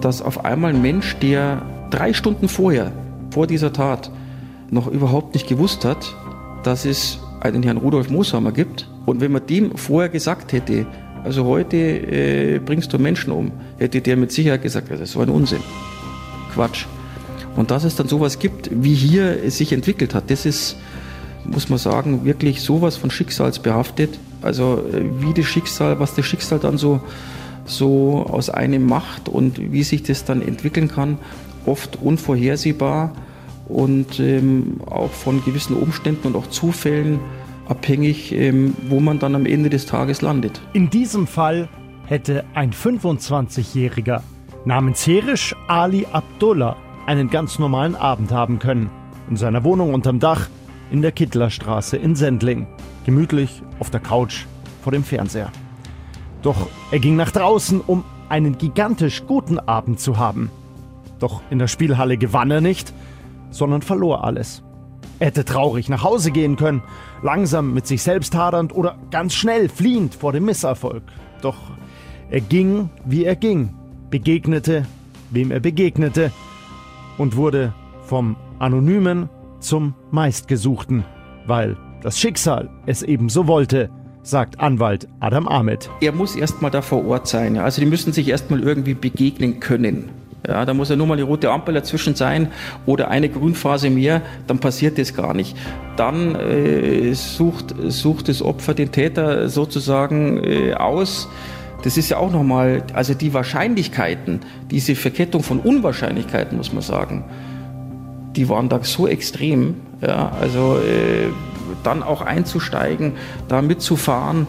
dass auf einmal ein Mensch, der 3 Stunden vorher, vor dieser Tat, noch überhaupt nicht gewusst hat, dass es einen Herrn Rudolf Mooshammer gibt. Und wenn man dem vorher gesagt hätte, also heute bringst du Menschen um, hätte der mit Sicherheit gesagt, das ist so ein Unsinn. Quatsch. Und dass es dann sowas gibt, wie hier es sich entwickelt hat, das ist, muss man sagen, wirklich sowas von schicksalsbehaftet. Also wie das Schicksal, was das Schicksal dann so aus einem macht und wie sich das dann entwickeln kann, oft unvorhersehbar und auch von gewissen Umständen und auch Zufällen abhängig, wo man dann am Ende des Tages landet. In diesem Fall hätte ein 25-Jähriger namens Herisch Ali Abdullah einen ganz normalen Abend haben können. In seiner Wohnung unterm Dach in der Kittlerstraße in Sendling. Gemütlich auf der Couch vor dem Fernseher. Doch er ging nach draußen, um einen gigantisch guten Abend zu haben. Doch in der Spielhalle gewann er nicht, sondern verlor alles. Er hätte traurig nach Hause gehen können, langsam mit sich selbst hadernd oder ganz schnell fliehend vor dem Misserfolg. Doch er ging, wie er ging, begegnete, wem er begegnete und wurde vom Anonymen zum Meistgesuchten, weil das Schicksal es eben so wollte, sagt Anwalt Adam Ahmed. Er muss erstmal da vor Ort sein. Also die müssen sich erstmal irgendwie begegnen können. Ja, da muss ja nur mal die rote Ampel dazwischen sein oder eine Grünphase mehr, dann passiert das gar nicht. Dann sucht das Opfer den Täter sozusagen aus. Das ist ja auch nochmal, also die Wahrscheinlichkeiten, diese Verkettung von Unwahrscheinlichkeiten, muss man sagen, die waren da so extrem. Ja, also dann auch einzusteigen, da mitzufahren.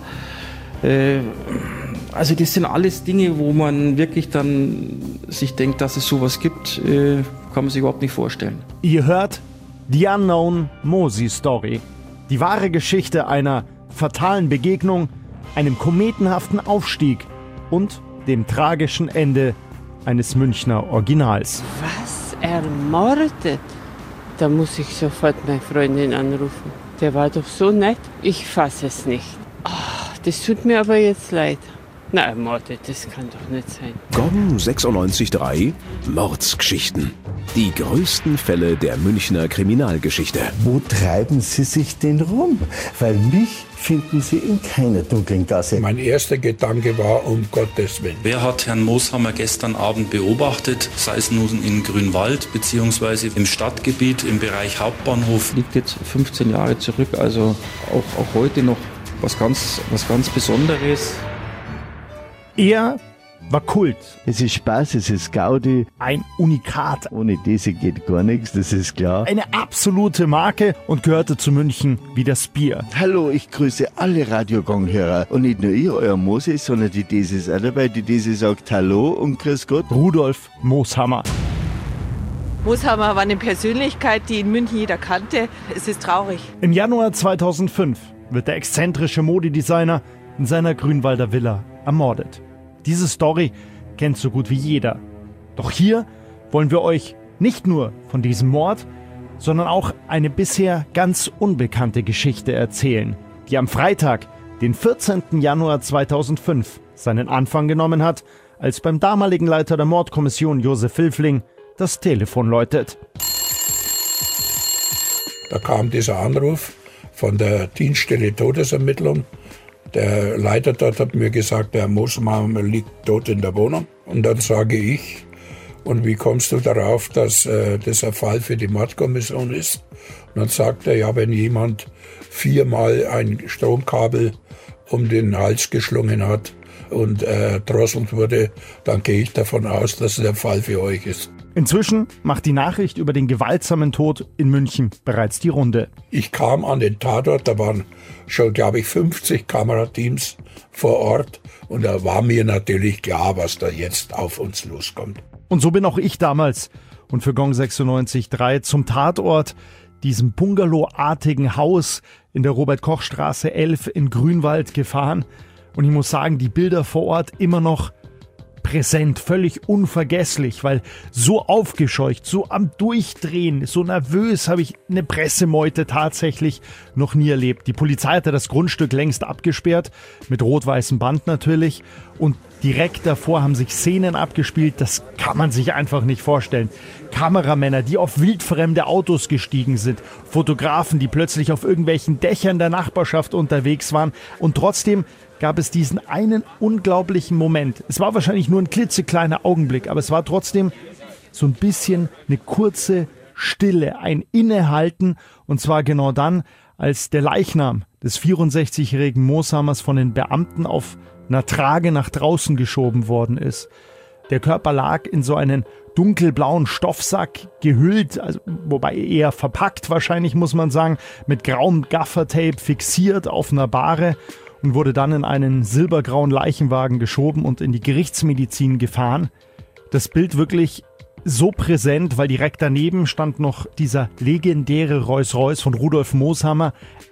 Also das sind alles Dinge, wo man wirklich dann sich denkt, dass es sowas gibt, kann man sich überhaupt nicht vorstellen. Ihr hört The Unknown Mosi Story. Die wahre Geschichte einer fatalen Begegnung, einem kometenhaften Aufstieg und dem tragischen Ende eines Münchner Originals. Was? Ermordet? Da muss ich sofort meine Freundin anrufen. Der war doch so nett. Ich fasse es nicht. Ach, das tut mir aber jetzt leid. Na, ermordet, das kann doch nicht sein. GOM 96.3 Mordsgeschichten. Die größten Fälle der Münchner Kriminalgeschichte. Wo treiben Sie sich denn rum? Weil mich finden Sie in keiner dunklen Gasse. Mein erster Gedanke war, um Gottes Willen. Wer hat Herrn Mooshammer gestern Abend beobachtet, sei es nun in Grünwald bzw. im Stadtgebiet, im Bereich Hauptbahnhof? Liegt jetzt 15 Jahre zurück, also auch heute noch was ganz Besonderes. Er war Kult. Es ist Spaß, es ist Gaudi. Ein Unikat. Ohne diese geht gar nichts, das ist klar. Eine absolute Marke und gehörte zu München wie das Bier. Hallo, ich grüße alle Radiogong-Hörer. Und nicht nur ich, euer Moses, sondern die Desi ist auch dabei. Die Desi sagt Hallo und Grüß Gott. Rudolf Mooshammer. Mooshammer war eine Persönlichkeit, die in München jeder kannte. Es ist traurig. Im Januar 2005 wird der exzentrische Modedesigner in seiner Grünwalder Villa ermordet. Diese Story kennt so gut wie jeder. Doch hier wollen wir euch nicht nur von diesem Mord, sondern auch eine bisher ganz unbekannte Geschichte erzählen, die am Freitag, den 14. Januar 2005, seinen Anfang genommen hat, als beim damaligen Leiter der Mordkommission Josef Filfling das Telefon läutet. Da kam dieser Anruf von der Dienststelle Todesermittlung. Der Leiter dort hat mir gesagt, der Herr Mooshammer liegt tot in der Wohnung. Und dann sage ich, und wie kommst du darauf, dass das ein Fall für die Mordkommission ist? Und dann sagt er, ja, wenn jemand 4-mal ein Stromkabel um den Hals geschlungen hat und drosselt wurde, dann gehe ich davon aus, dass es der Fall für euch ist. Inzwischen macht die Nachricht über den gewaltsamen Tod in München bereits die Runde. Ich kam an den Tatort, da waren schon, glaube ich, 50 Kamerateams vor Ort und da war mir natürlich klar, was da jetzt auf uns loskommt. Und so bin auch ich damals und für GOM 96.3 zum Tatort, diesem Bungalow-artigen Haus in der Robert-Koch-Straße 11 in Grünwald gefahren. Und ich muss sagen, die Bilder vor Ort immer noch präsent, völlig unvergesslich, weil so aufgescheucht, so am Durchdrehen, so nervös habe ich eine Pressemeute tatsächlich noch nie erlebt. Die Polizei hatte das Grundstück längst abgesperrt, mit rot-weißem Band natürlich, und direkt davor haben sich Szenen abgespielt, das kann man sich einfach nicht vorstellen. Kameramänner, die auf wildfremde Autos gestiegen sind, Fotografen, die plötzlich auf irgendwelchen Dächern der Nachbarschaft unterwegs waren, und trotzdem gab es diesen einen unglaublichen Moment. Es war wahrscheinlich nur ein klitzekleiner Augenblick, aber es war trotzdem so ein bisschen eine kurze Stille, ein Innehalten, und zwar genau dann, als der Leichnam des 64-jährigen Moshammers von den Beamten auf einer Trage nach draußen geschoben worden ist. Der Körper lag in so einen dunkelblauen Stoffsack gehüllt, also, wobei eher verpackt wahrscheinlich, muss man sagen, mit grauem Gaffertape fixiert auf einer Bahre, und wurde dann in einen silbergrauen Leichenwagen geschoben und in die Gerichtsmedizin gefahren. Das Bild wirklich so präsent, weil direkt daneben stand noch dieser legendäre Rolls-Royce von Rudolf Moshammer,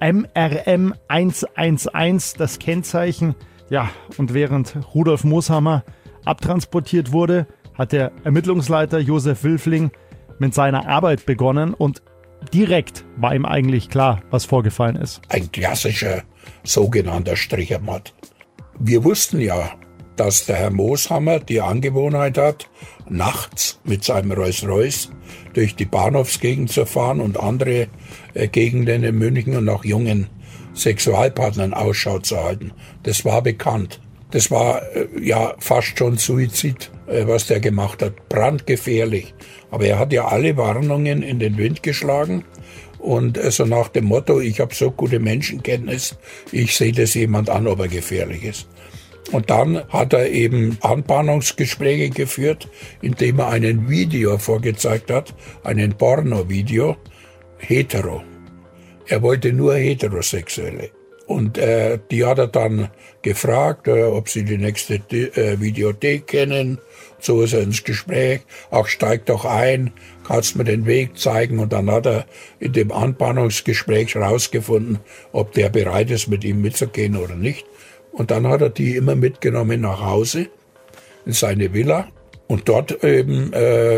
MRM 111, das Kennzeichen. Ja, und während Rudolf Moshammer abtransportiert wurde, hat der Ermittlungsleiter Josef Wilfling mit seiner Arbeit begonnen, und direkt war ihm eigentlich klar, was vorgefallen ist. Ein klassischer sogenannter Strichermord. Wir wussten ja, dass der Herr Moshammer die Angewohnheit hat, nachts mit seinem Rolls-Royce durch die Bahnhofsgegend zu fahren und andere Gegenden in München und nach jungen Sexualpartnern Ausschau zu halten. Das war bekannt. Das war ja fast schon Suizid, was der gemacht hat. Brandgefährlich. Aber er hat ja alle Warnungen in den Wind geschlagen. Und so nach dem Motto, ich habe so gute Menschenkenntnis, ich sehe das jemand an, ob er gefährlich ist. Und dann hat er eben Anbahnungsgespräche geführt, indem er einen Video vorgezeigt hat, einen Porno-Video, hetero. Er wollte nur Heterosexuelle. Und die hat er dann gefragt, ob sie die nächste Videothek kennen. So ist er ins Gespräch. Ach, steig doch ein, kannst mir den Weg zeigen. Und dann hat er in dem Anbahnungsgespräch rausgefunden, ob der bereit ist, mit ihm mitzugehen oder nicht. Und dann hat er die immer mitgenommen nach Hause, in seine Villa. Und dort eben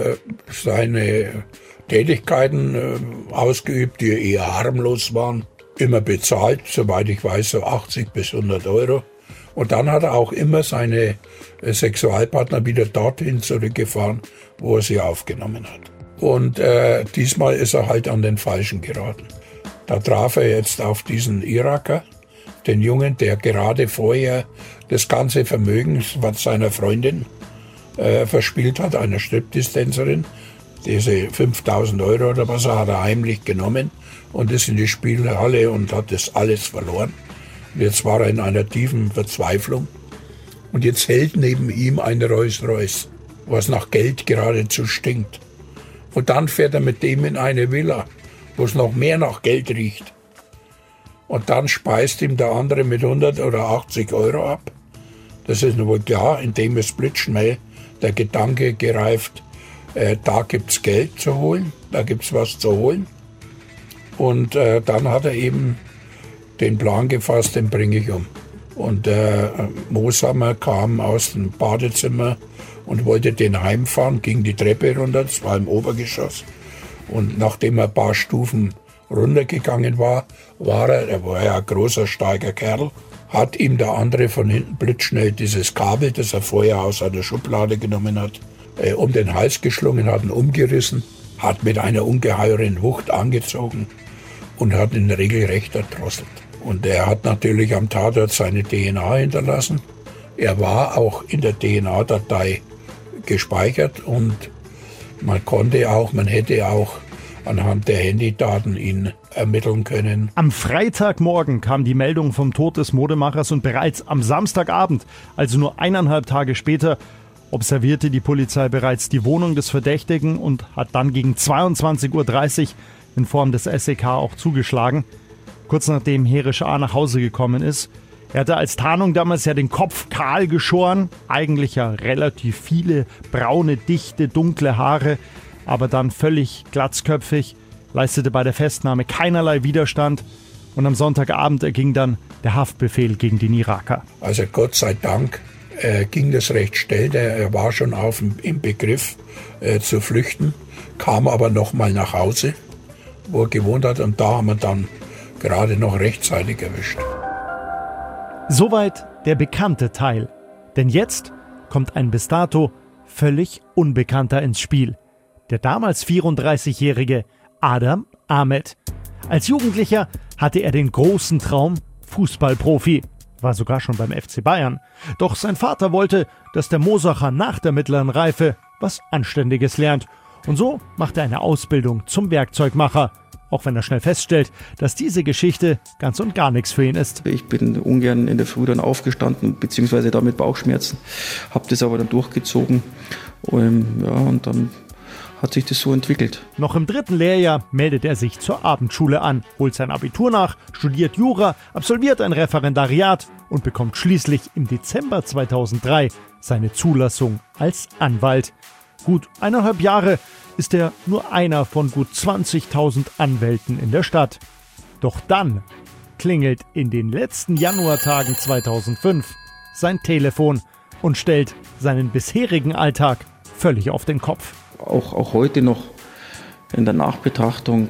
seine Tätigkeiten ausgeübt, die eher harmlos waren. Immer bezahlt, soweit ich weiß, so 80 bis 100 Euro. Und dann hat er auch immer seine Sexualpartner wieder dorthin zurückgefahren, wo er sie aufgenommen hat. Und diesmal ist er halt an den Falschen geraten. Da traf er jetzt auf diesen Iraker, den Jungen, der gerade vorher das ganze Vermögen seiner Freundin verspielt hat, einer Striptease-Tänzerin. Diese 5.000 Euro oder was hat er heimlich genommen und ist in die Spielhalle und hat das alles verloren. Und jetzt war er in einer tiefen Verzweiflung. Und jetzt hält neben ihm ein Rolls-Royce, was nach Geld geradezu stinkt. Und dann fährt er mit dem in eine Villa, wo es noch mehr nach Geld riecht. Und dann speist ihm der andere mit 100 oder 80 Euro ab. Das ist wohl klar, indem ist blitzschnell der Gedanke gereift, da gibt's Geld zu holen, da gibt's was zu holen. Und dann hat er eben den Plan gefasst, den bringe ich um. Und Moshammer kam aus dem Badezimmer und wollte den heimfahren, ging die Treppe runter, das war im Obergeschoss. Und nachdem er ein paar Stufen runtergegangen war, er war ja ein großer, starker Kerl, hat ihm der andere von hinten blitzschnell dieses Kabel, das er vorher aus einer Schublade genommen hat, um den Hals geschlungen, hat ihn umgerissen, hat mit einer ungeheuren Wucht angezogen und hat ihn regelrecht erdrosselt. Und er hat natürlich am Tatort seine DNA hinterlassen. Er war auch in der DNA-Datei gespeichert und man hätte auch anhand der Handydaten ihn ermitteln können. Am Freitagmorgen kam die Meldung vom Tod des Modemachers und bereits am Samstagabend, also nur 1,5 Tage später, observierte die Polizei bereits die Wohnung des Verdächtigen und hat dann gegen 22:30 Uhr in Form des SEK auch zugeschlagen, kurz nachdem Herisch A. nach Hause gekommen ist. Er hatte als Tarnung damals ja den Kopf kahl geschoren, eigentlich ja relativ viele braune, dichte, dunkle Haare, aber dann völlig glatzköpfig, leistete bei der Festnahme keinerlei Widerstand und am Sonntagabend erging dann der Haftbefehl gegen den Iraker. Also Gott sei Dank ging das recht schnell. Er war schon im Begriff zu flüchten, kam aber noch mal nach Hause, wo er gewohnt hat. Und da haben wir dann gerade noch rechtzeitig erwischt. Soweit der bekannte Teil. Denn jetzt kommt ein bis dato völlig Unbekannter ins Spiel. Der damals 34-jährige Adam Ahmed. Als Jugendlicher hatte er den großen Traum, Fußballprofi. War sogar schon beim FC Bayern. Doch sein Vater wollte, dass der Mosacher nach der mittleren Reife was Anständiges lernt. Und so macht er eine Ausbildung zum Werkzeugmacher. Auch wenn er schnell feststellt, dass diese Geschichte ganz und gar nichts für ihn ist. Ich bin ungern in der Früh dann aufgestanden, beziehungsweise da mit Bauchschmerzen. Habe das aber dann durchgezogen. Und dann hat sich das so entwickelt. Noch im 3. Lehrjahr meldet er sich zur Abendschule an, holt sein Abitur nach, studiert Jura, absolviert ein Referendariat und bekommt schließlich im Dezember 2003 seine Zulassung als Anwalt. Gut 1,5 Jahre ist er nur einer von gut 20.000 Anwälten in der Stadt. Doch dann klingelt in den letzten Januartagen 2005 sein Telefon und stellt seinen bisherigen Alltag völlig auf den Kopf. Auch heute noch in der Nachbetrachtung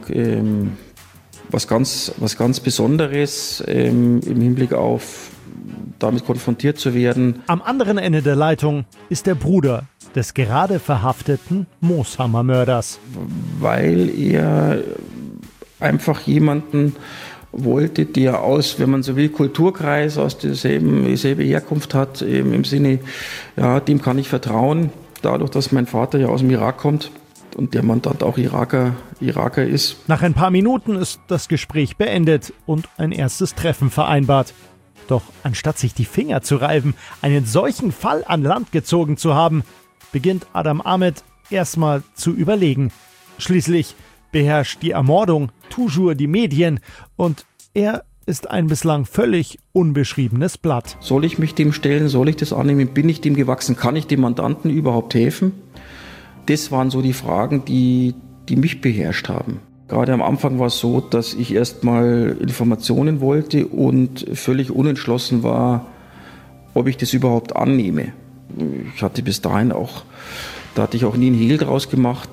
was ganz Besonderes im Hinblick auf damit konfrontiert zu werden. Am anderen Ende der Leitung ist der Bruder des gerade verhafteten Mooshammer-Mörders. Weil er einfach jemanden wollte, der aus, wenn man so will, Kulturkreis, aus dieselbe Herkunft hat, im Sinne, ja, dem kann ich vertrauen. Dadurch, dass mein Vater ja aus dem Irak kommt und der Mandant auch Iraker ist. Nach ein paar Minuten ist das Gespräch beendet und ein erstes Treffen vereinbart. Doch anstatt sich die Finger zu reiben, einen solchen Fall an Land gezogen zu haben, beginnt Adam Ahmed erstmal zu überlegen. Schließlich beherrscht die Ermordung toujours die Medien und er ist ein bislang völlig unbeschriebenes Blatt. Soll ich mich dem stellen? Soll ich das annehmen? Bin ich dem gewachsen? Kann ich dem Mandanten überhaupt helfen? Das waren so die Fragen, die mich beherrscht haben. Gerade am Anfang war es so, dass ich erstmal Informationen wollte und völlig unentschlossen war, ob ich das überhaupt annehme. Ich hatte bis dahin da hatte ich auch nie einen Hehl draus gemacht,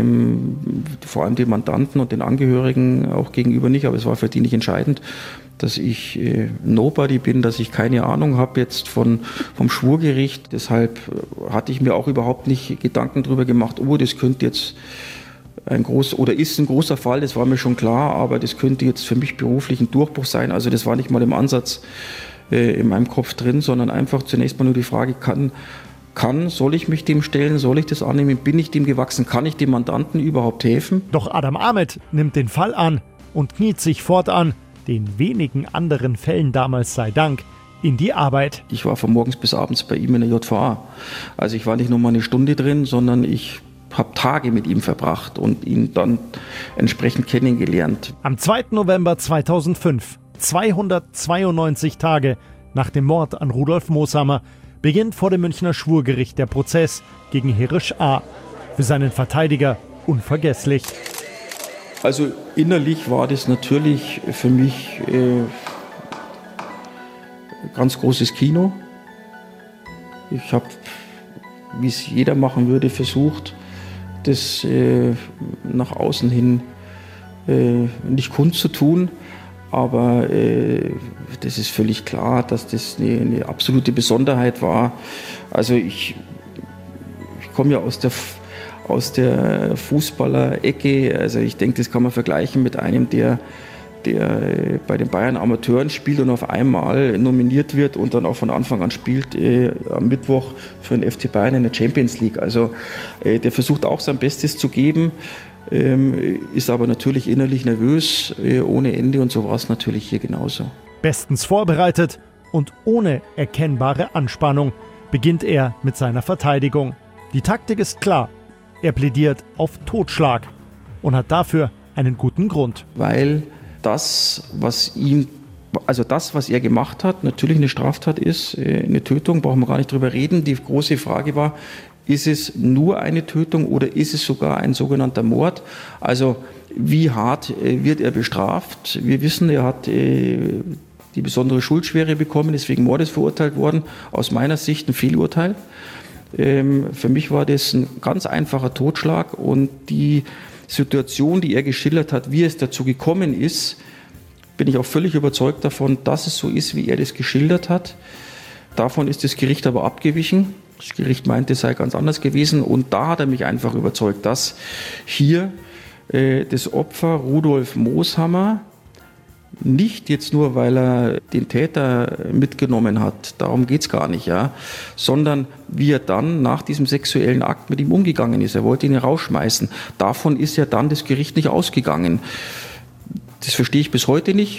vor allem den Mandanten und den Angehörigen auch gegenüber nicht, aber es war für die nicht entscheidend, dass ich Nobody bin, dass ich keine Ahnung habe jetzt vom Schwurgericht. Deshalb hatte ich mir auch überhaupt nicht Gedanken darüber gemacht, das könnte jetzt ist ein großer Fall, das war mir schon klar, aber das könnte jetzt für mich beruflich ein Durchbruch sein. Also das war nicht mal im Ansatz in meinem Kopf drin, sondern einfach zunächst mal nur die Frage, soll ich mich dem stellen, soll ich das annehmen, bin ich dem gewachsen, kann ich dem Mandanten überhaupt helfen? Doch Adam Ahmed nimmt den Fall an und kniet sich fortan, den wenigen anderen Fällen damals sei Dank, in die Arbeit. Ich war von morgens bis abends bei ihm in der JVA. Also ich war nicht nur mal eine Stunde drin, sondern ich habe Tage mit ihm verbracht und ihn dann entsprechend kennengelernt. Am 2. November 2005, 292 Tage nach dem Mord an Rudolf Mooshammer, beginnt vor dem Münchner Schwurgericht der Prozess gegen Herisch A. Für seinen Verteidiger unvergesslich. Also innerlich war das natürlich für mich ganz großes Kino. Ich habe, wie es jeder machen würde, versucht, das nach außen hin nicht kundzutun. Aber das ist völlig klar, dass das eine absolute Besonderheit war. Also ich komme ja aus der Fußballer-Ecke. Also ich denke, das kann man vergleichen mit einem, der bei den Bayern Amateuren spielt und auf einmal nominiert wird und dann auch von Anfang an spielt am Mittwoch für den FC Bayern in der Champions League. Also der versucht auch sein Bestes zu geben, ist aber natürlich innerlich nervös ohne Ende und so war es natürlich hier genauso. Bestens vorbereitet und ohne erkennbare Anspannung beginnt er mit seiner Verteidigung. Die Taktik ist klar. Er plädiert auf Totschlag und hat dafür einen guten Grund. Weil das, was er gemacht hat, natürlich eine Straftat ist, eine Tötung, brauchen wir gar nicht drüber reden. Die große Frage war, ist es nur eine Tötung oder ist es sogar ein sogenannter Mord? Also wie hart wird er bestraft? Wir wissen, er hat die besondere Schuldschwere bekommen, ist wegen Mordes verurteilt worden. Aus meiner Sicht ein Fehlurteil. Für mich war das ein ganz einfacher Totschlag und die Situation, die er geschildert hat, wie es dazu gekommen ist, bin ich auch völlig überzeugt davon, dass es so ist, wie er das geschildert hat. Davon ist das Gericht aber abgewichen. Das Gericht meinte, es sei ganz anders gewesen und da hat er mich einfach überzeugt, dass hier das Opfer Rudolf Mooshammer nicht jetzt nur, weil er den Täter mitgenommen hat, darum geht es gar nicht, ja, sondern wie er dann nach diesem sexuellen Akt mit ihm umgegangen ist. Er wollte ihn rausschmeißen. Davon ist ja dann das Gericht nicht ausgegangen. Das verstehe ich bis heute nicht,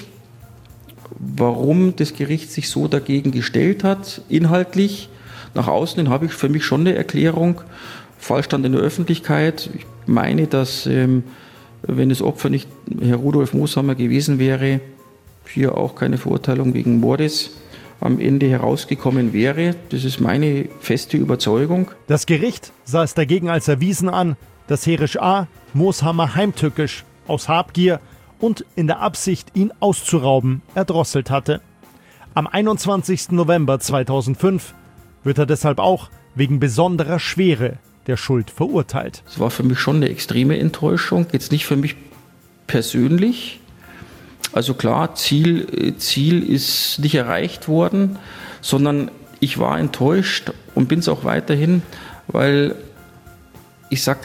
warum das Gericht sich so dagegen gestellt hat, inhaltlich. Nach außen hin habe ich für mich schon eine Erklärung. Fallstand in der Öffentlichkeit. Ich meine, dass wenn das Opfer nicht Herr Rudolf Mooshammer gewesen wäre, hier auch keine Verurteilung wegen Mordes am Ende herausgekommen wäre. Das ist meine feste Überzeugung. Das Gericht sah es dagegen als erwiesen an, dass Herisch A. Mooshammer heimtückisch, aus Habgier und in der Absicht, ihn auszurauben, erdrosselt hatte. Am 21. November 2005 wird er deshalb auch wegen besonderer Schwere der Schuld verurteilt. Es war für mich schon eine extreme Enttäuschung, jetzt nicht für mich persönlich. Also klar, Ziel ist nicht erreicht worden, sondern ich war enttäuscht und bin es auch weiterhin, weil ich sage,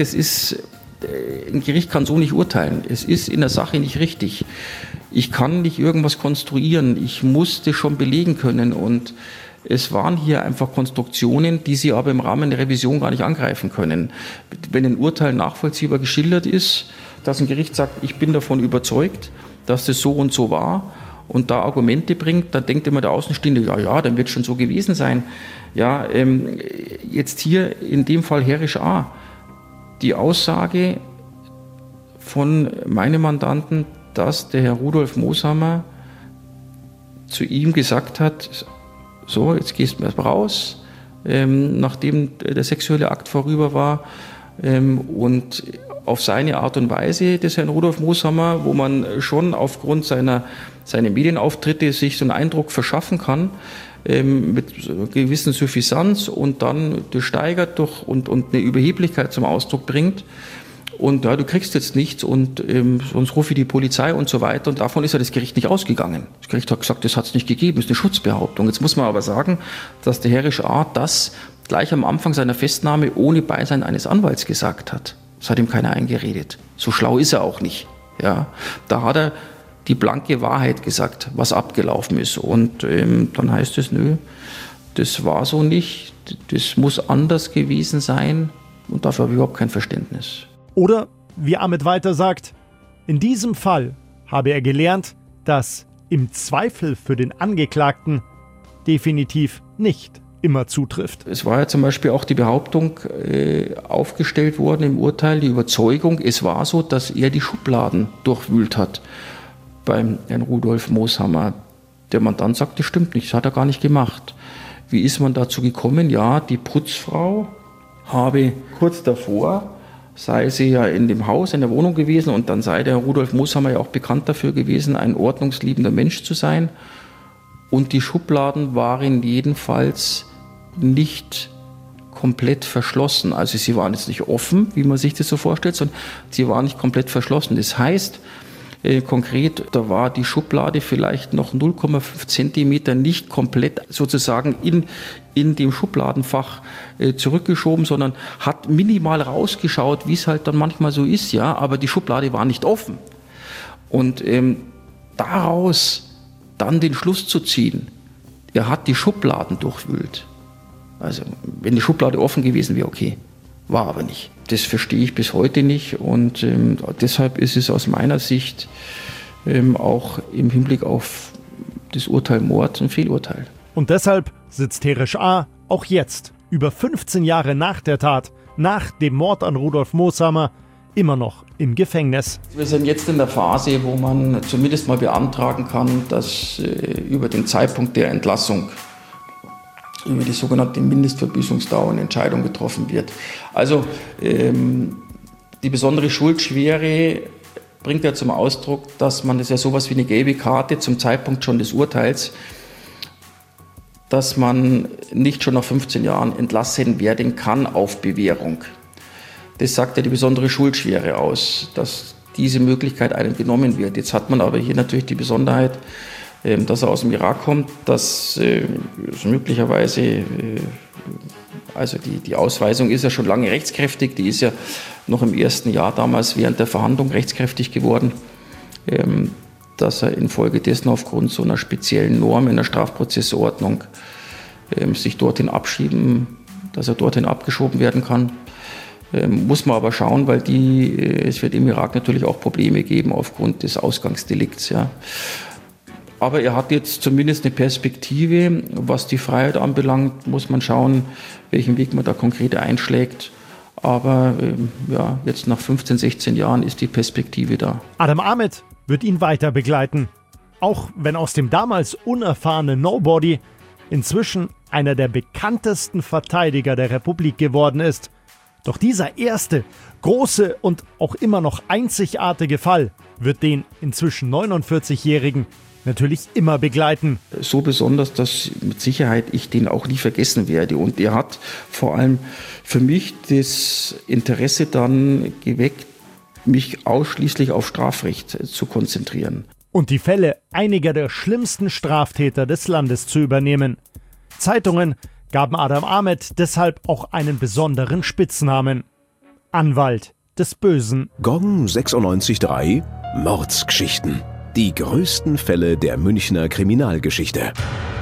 ein Gericht kann so nicht urteilen. Es ist in der Sache nicht richtig. Ich kann nicht irgendwas konstruieren. Ich musste schon belegen können und es waren hier einfach Konstruktionen, die Sie aber im Rahmen der Revision gar nicht angreifen können. Wenn ein Urteil nachvollziehbar geschildert ist, dass ein Gericht sagt, ich bin davon überzeugt, dass das so und so war und da Argumente bringt, dann denkt immer der Außenstehende, ja, dann wird es schon so gewesen sein. Ja, jetzt hier in dem Fall Herisch A. Die Aussage von meinem Mandanten, dass der Herr Rudolf Mooshammer zu ihm gesagt hat, so, jetzt gehst du erstmal raus, nachdem der sexuelle Akt vorüber war und auf seine Art und Weise des Herrn Rudolf Mooshammer, wo man schon aufgrund seiner Medienauftritte sich so einen Eindruck verschaffen kann, mit gewissen Suffisanz und dann das steigert durch und eine Überheblichkeit zum Ausdruck bringt. Und ja, du kriegst jetzt nichts und sonst rufe ich die Polizei und so weiter. Und davon ist ja das Gericht nicht ausgegangen. Das Gericht hat gesagt, das hat es nicht gegeben, das ist eine Schutzbehauptung. Jetzt muss man aber sagen, dass der Herisch A. das gleich am Anfang seiner Festnahme ohne Beisein eines Anwalts gesagt hat. Das hat ihm keiner eingeredet. So schlau ist er auch nicht. Ja, da hat er die blanke Wahrheit gesagt, was abgelaufen ist. Und dann heißt es, nö, das war so nicht, das muss anders gewesen sein. Und dafür habe ich überhaupt kein Verständnis. Oder, wie Ahmed weiter sagt, in diesem Fall habe er gelernt, dass im Zweifel für den Angeklagten definitiv nicht immer zutrifft. Es war ja zum Beispiel auch die Behauptung aufgestellt worden im Urteil, die Überzeugung, es war so, dass er die Schubladen durchwühlt hat beim Herrn Rudolf Mooshammer. Der Mandant sagt, das stimmt nicht, das hat er gar nicht gemacht. Wie ist man dazu gekommen? Ja, die Putzfrau habe kurz davor, sei sie ja in dem Haus, in der Wohnung gewesen und dann sei der Rudolf Mooshammer ja auch bekannt dafür gewesen, ein ordnungsliebender Mensch zu sein. Und die Schubladen waren jedenfalls nicht komplett verschlossen. Also sie waren jetzt nicht offen, wie man sich das so vorstellt, sondern sie waren nicht komplett verschlossen. Das heißt, konkret, da war die Schublade vielleicht noch 0,5 Zentimeter nicht komplett sozusagen in dem Schubladenfach zurückgeschoben, sondern hat minimal rausgeschaut, wie es halt dann manchmal so ist, ja, aber die Schublade war nicht offen. Und daraus dann den Schluss zu ziehen, er hat die Schubladen durchwühlt. Also wenn die Schublade offen gewesen wäre, okay, war aber nicht. Das verstehe ich bis heute nicht und deshalb ist es aus meiner Sicht auch im Hinblick auf das Urteil Mord ein Fehlurteil. Und deshalb sitzt Herisch A. auch jetzt, über 15 Jahre nach der Tat, nach dem Mord an Rudolf Mooshammer, immer noch im Gefängnis. Wir sind jetzt in der Phase, wo man zumindest mal beantragen kann, dass über den Zeitpunkt der Entlassung über die sogenannte Mindestverbüßungsdauer eine Entscheidung getroffen wird. Also die besondere Schuldschwere bringt ja zum Ausdruck, dass man, das ist ja sowas wie eine gelbe Karte zum Zeitpunkt schon des Urteils, dass man nicht schon nach 15 Jahren entlassen werden kann auf Bewährung. Das sagt ja die besondere Schuldschwere aus, dass diese Möglichkeit einem genommen wird. Jetzt hat man aber hier natürlich die Besonderheit, dass er aus dem Irak kommt, dass möglicherweise, also die Ausweisung ist ja schon lange rechtskräftig, die ist ja noch im ersten Jahr damals während der Verhandlung rechtskräftig geworden, dass er infolgedessen aufgrund so einer speziellen Norm in der Strafprozessordnung sich dorthin abgeschoben werden kann. Muss man aber schauen, weil es wird im Irak natürlich auch Probleme geben aufgrund des Ausgangsdelikts. Ja. Aber er hat jetzt zumindest eine Perspektive, was die Freiheit anbelangt, muss man schauen, welchen Weg man da konkret einschlägt. Aber jetzt nach 15, 16 Jahren ist die Perspektive da. Adam Ahmed wird ihn weiter begleiten. Auch wenn aus dem damals unerfahrenen Nobody inzwischen einer der bekanntesten Verteidiger der Republik geworden ist. Doch dieser erste, große und auch immer noch einzigartige Fall wird den inzwischen 49-Jährigen natürlich immer begleiten. So besonders, dass mit Sicherheit ich den auch nie vergessen werde. Und der hat vor allem für mich das Interesse dann geweckt, mich ausschließlich auf Strafrecht zu konzentrieren. Und die Fälle einiger der schlimmsten Straftäter des Landes zu übernehmen. Zeitungen gaben Adam Ahmed deshalb auch einen besonderen Spitznamen: Anwalt des Bösen. Gong 96.3 Mordsgeschichten. Die größten Fälle der Münchner Kriminalgeschichte.